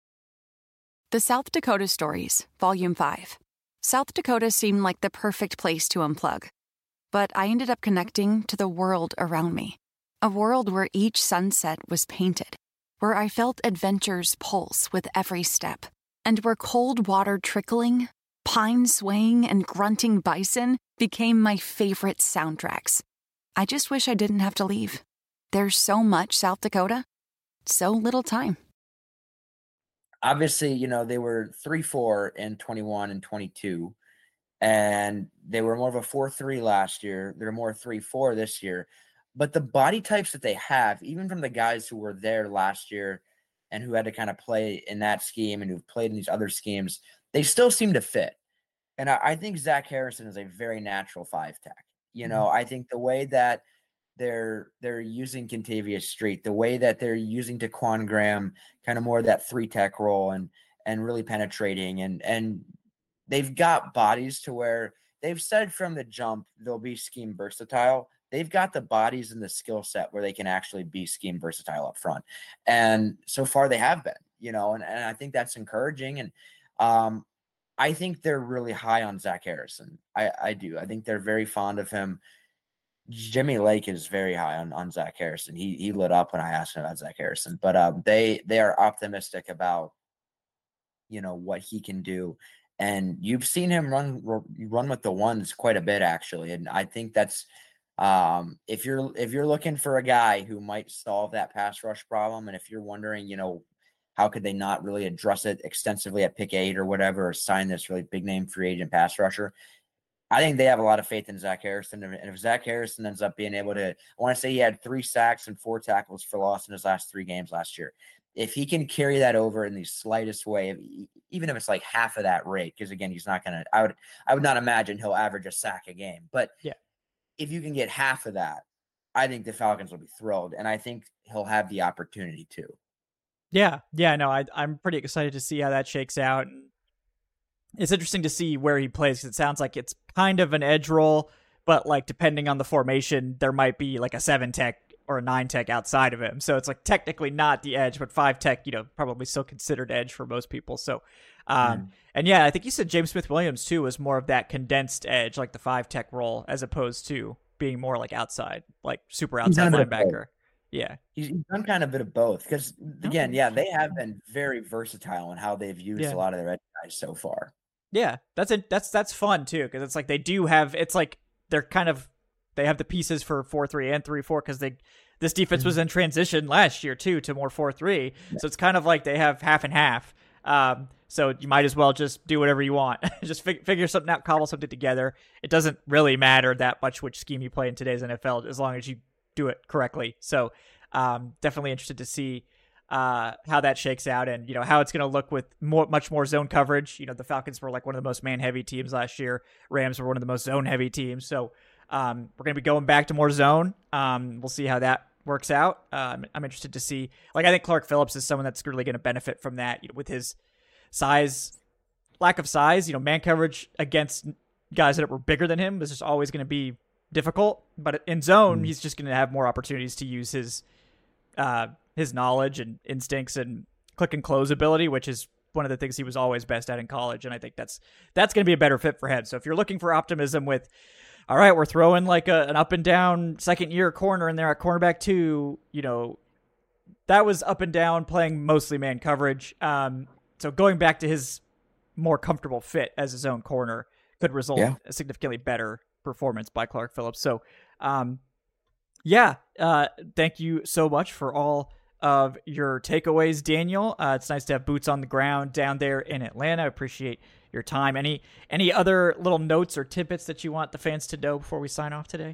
The South Dakota Stories, Volume 5. South Dakota seemed like the perfect place to unplug. But I ended up connecting to the world around me. A world where each sunset was painted, where I felt adventure's pulse with every step, and where cold water trickling, pine swaying, and grunting bison became my favorite soundtracks. I just wish I didn't have to leave. There's so much South Dakota, so little time. Obviously, they were 3-4 in 21 and 22, and they were more of a 4-3 last year. They're more 3-4 this year. But the body types that they have, even from the guys who were there last year and who had to kind of play in that scheme and who've played in these other schemes, they still seem to fit. And I think Zach Harrison is a very natural 5-tech. I think the way that they're using Kentavious Street, the way that they're using Daquan Graham, kind of more of that 3-tech role and really penetrating, and they've got bodies to where they've said from the jump they'll be scheme versatile. They've got the bodies and the skill set where they can actually be scheme versatile up front. And so far they have been, and I think that's encouraging. And I think they're really high on Zach Harrison. I do. I think they're very fond of him. Jimmy Lake is very high on Zach Harrison. He lit up when I asked him about Zach Harrison, but they are optimistic about, what he can do. And you've seen him run with the ones quite a bit, actually. And I think that's, if you're looking for a guy who might solve that pass rush problem, and if you're wondering, how could they not really address it extensively at pick 8 or whatever, or sign this really big name free agent pass rusher, I think they have a lot of faith in Zach Harrison. And if Zach Harrison ends up being able to, I want to say he had 3 sacks and 4 tackles for loss in his last 3 games last year. If he can carry that over in the slightest way, even if it's like half of that rate, because again, he's not going to, I would not imagine he'll average a sack a game, but yeah, if you can get half of that, I think the Falcons will be thrilled. And I think he'll have the opportunity to. Yeah. No, I'm pretty excited to see how that shakes out. It's interesting to see where he plays, because it sounds like it's kind of an edge role, but like depending on the formation, there might be like a 7-tech or a 9-tech outside of him. So it's like technically not the edge, but 5-tech, probably still considered edge for most people. So, and yeah, I think you said James Smith-Williams too was more of that condensed edge, like the 5-tech role, as opposed to being more like outside, like super outside linebacker. Yeah. He's done kind of a bit of both, because again, yeah, they have been very versatile in how they've used a lot of their edge guys so far. Yeah, that's fun too, because it's like they do have, it's like they're kind of, they have the pieces for 4-3 and 3-4, because this defense was in transition last year too to more 4-3, so it's kind of like they have half and half. So you might as well just do whatever you want, just figure something out, cobble something together. It doesn't really matter that much which scheme you play in today's NFL, as long as you do it correctly. So definitely interested to see how that shakes out, and how it's going to look with much more zone coverage. The Falcons were like one of the most man heavy teams last year. Rams were one of the most zone heavy teams. So we're going to be going back to more zone. We'll see how that works out. I'm interested to see, like, I think Clark Phillips is someone that's really going to benefit from that, with his lack of size. Man coverage against guys that were bigger than him is just always going to be difficult, but in zone, he's just going to have more opportunities to use his knowledge and instincts and click and close ability, which is one of the things he was always best at in college. And I think that's going to be a better fit for him. So if you're looking for optimism with, all right, we're throwing like an up and down second year corner in there at cornerback 2, that was up and down playing mostly man coverage. So going back to his more comfortable fit as his own corner could result in a significantly better performance by Clark Phillips. So, thank you so much for all of your takeaways, Daniel. It's nice to have boots on the ground down there in Atlanta. I appreciate your time. Any other little notes or tidbits that you want the fans to know before we sign off today?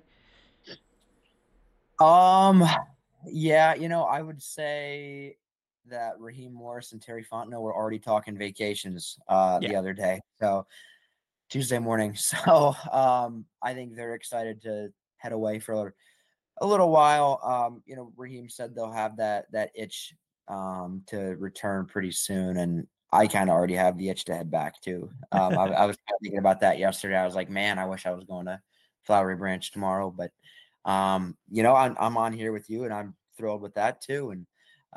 Yeah, I would say that Raheem Morris and Terry Fontenot were already talking vacations the other day. So Tuesday morning. So I think they're excited to head away for a little while. Raheem said they'll have that itch to return pretty soon, and I kind of already have the itch to head back too. I was thinking about that yesterday. I was like, man, I wish I was going to Flowery Branch tomorrow, but I'm on here with you, and I'm thrilled with that too. And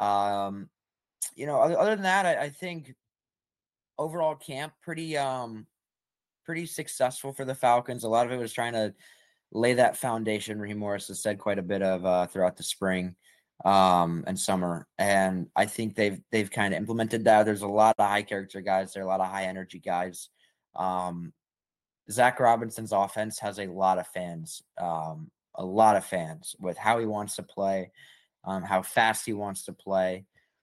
other than that, I think overall camp pretty successful for the Falcons. A lot of it was trying to lay that foundation. Raheem Morris has said quite a bit of throughout the spring and summer, and I think they've kind of implemented that. There's a lot of high character guys there, a lot of high energy guys. Zach Robinson's offense has a lot of fans with how he wants to play, how fast he wants to play,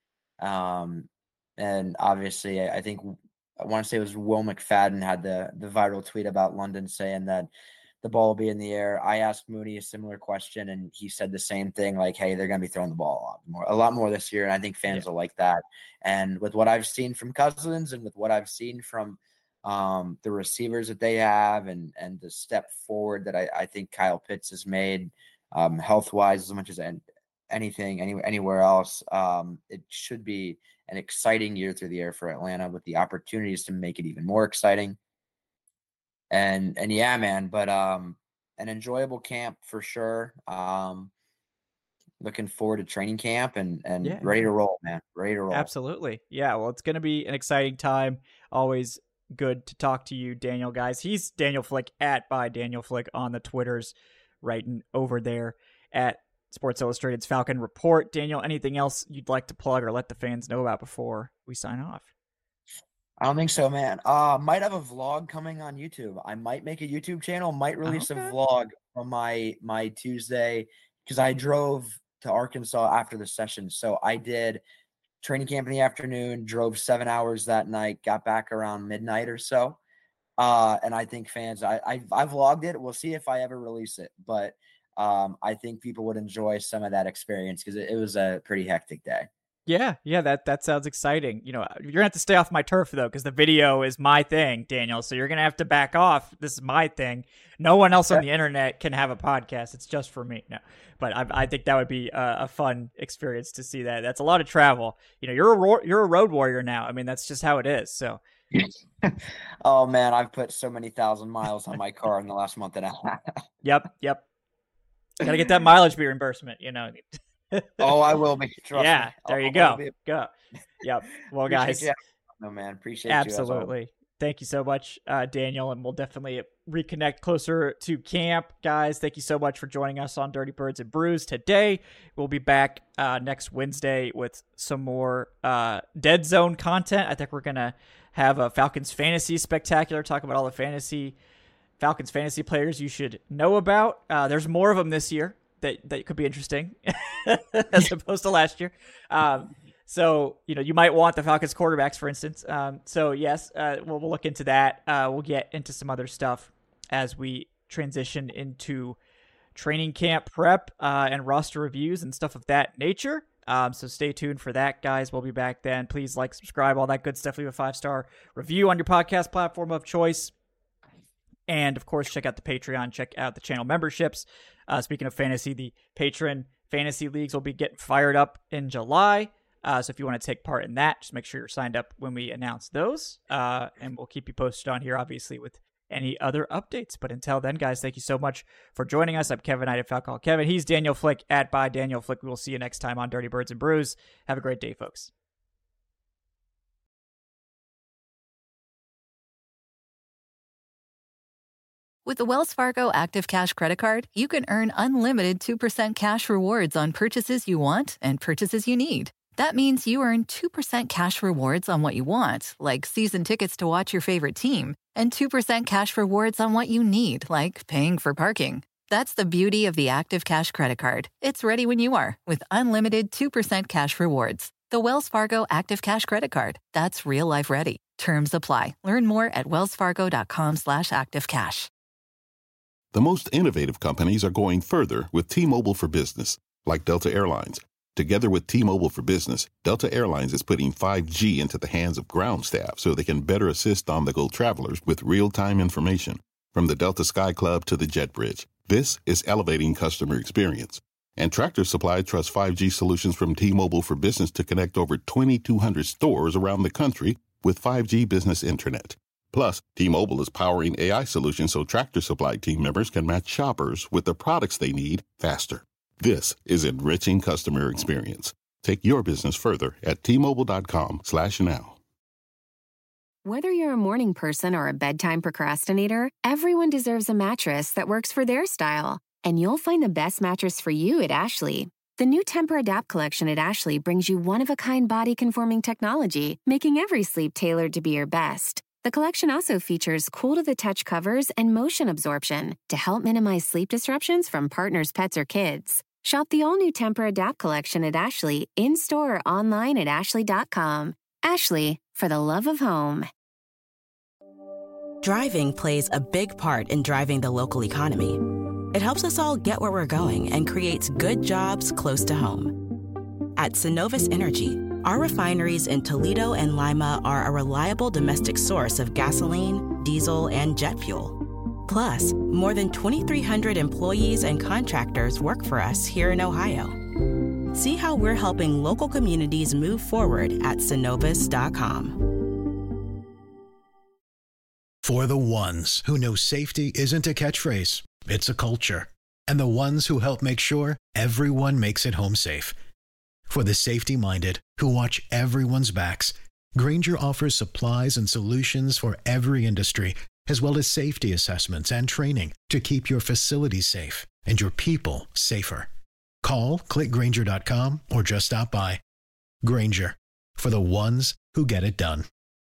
and obviously I think I want to say it was Will McFadden had the viral tweet about London saying that the ball will be in the air. I asked Mooney a similar question, and he said the same thing, like, hey, they're going to be throwing the ball a lot more this year, and I think fans will like that. And with what I've seen from Cousins and with what I've seen from the receivers that they have and the step forward that I think Kyle Pitts has made health-wise as much as anywhere else, it should be an exciting year through the air for Atlanta with the opportunities to make it even more exciting. And yeah, man, but an enjoyable camp for sure. Looking forward to training camp and ready to roll, man. Ready to roll. Absolutely. Yeah, well, it's going to be an exciting time. Always good to talk to you, Daniel, guys. He's Daniel Flick @by Daniel Flick on the Twitters, writing over there at Sports Illustrated's Falcon Report. Daniel, anything else you'd like to plug or let the fans know about before we sign off? I don't think so, man. Might have a vlog coming on YouTube. I might make a YouTube channel, might release a vlog from my Tuesday, because I drove to Arkansas after the session. So I did training camp in the afternoon, drove 7 hours that night, got back around midnight or so. And I think fans, I vlogged it. We'll see if I ever release it. But I think people would enjoy some of that experience because it was a pretty hectic day. Yeah, that sounds exciting. You're gonna have to stay off my turf though, because the video is my thing, Daniel. So you're gonna have to back off. This is my thing. No one else on the internet can have a podcast. It's just for me. No, but I think that would be a fun experience to see that. That's a lot of travel. You're a road warrior now. I mean, that's just how it is. So. Oh man, I've put so many thousand miles on my car in the last month and a half. Yep. Gotta get that mileage reimbursement. Oh, I will be. Yeah, there you go. Go. Yep. Well, guys. No, man. Appreciate absolutely. You. Thank you so much, Daniel, and we'll definitely reconnect closer to camp. Guys, thank you so much for joining us on Dirty Birds and Brews today. We'll be back next Wednesday with some more Dead Zone content. I think we're going to have a Falcons Fantasy Spectacular, talk about all the Falcons fantasy players you should know about. There's more of them this year that could be interesting as opposed to last year. So, you might want the Falcons quarterbacks, for instance. So, yes, we'll look into that. We'll get into some other stuff as we transition into training camp prep and roster reviews and stuff of that nature. So stay tuned for that, guys. We'll be back then. Please like, subscribe, all that good stuff. Leave a 5-star review on your podcast platform of choice. And, of course, check out the Patreon. Check out the channel memberships. Speaking of fantasy, the patron fantasy leagues will be getting fired up in July. So if you want to take part in that, just make sure you're signed up when we announce those. And we'll keep you posted on here, obviously, with any other updates. But until then, guys, thank you so much for joining us. I'm Kevin Knight at Falcon Kevin. He's Daniel Flick @by Daniel Flick. We will see you next time on Dirty Birds and Brews. Have a great day, folks. With the Wells Fargo Active Cash Credit Card, you can earn unlimited 2% cash rewards on purchases you want and purchases you need. That means you earn 2% cash rewards on what you want, like season tickets to watch your favorite team, and 2% cash rewards on what you need, like paying for parking. That's the beauty of the Active Cash Credit Card. It's ready when you are, with unlimited 2% cash rewards. The Wells Fargo Active Cash Credit Card. That's real life ready. Terms apply. Learn more at wellsfargo.com/activecash. The most innovative companies are going further with T-Mobile for Business, like Delta Airlines. Together with T-Mobile for Business, Delta Airlines is putting 5G into the hands of ground staff so they can better assist on-the-go travelers with real-time information. From the Delta Sky Club to the Jet Bridge, this is elevating customer experience. And Tractor Supply trusts 5G solutions from T-Mobile for Business to connect over 2,200 stores around the country with 5G business internet. Plus, T-Mobile is powering AI solutions so Tractor Supply team members can match shoppers with the products they need faster. This is enriching customer experience. Take your business further at T-Mobile.com/now. Whether you're a morning person or a bedtime procrastinator, everyone deserves a mattress that works for their style. And you'll find the best mattress for you at Ashley. The new Tempur-Adapt collection at Ashley brings you one-of-a-kind body-conforming technology, making every sleep tailored to be your best. The collection also features cool-to-the-touch covers and motion absorption to help minimize sleep disruptions from partners, pets, or kids. Shop the all-new Tempur-Adapt collection at Ashley, in-store or online at ashley.com. Ashley, for the love of home. Driving plays a big part in driving the local economy. It helps us all get where we're going and creates good jobs close to home. At Synovus Energy, our refineries in Toledo and Lima are a reliable domestic source of gasoline, diesel, and jet fuel. Plus, more than 2,300 employees and contractors work for us here in Ohio. See how we're helping local communities move forward at Synovus.com. For the ones who know safety isn't a catchphrase, it's a culture. And the ones who help make sure everyone makes it home safe. For the safety-minded who watch everyone's backs, Grainger offers supplies and solutions for every industry, as well as safety assessments and training to keep your facilities safe and your people safer. Call, click Grainger.com, or just stop by. Grainger, for the ones who get it done.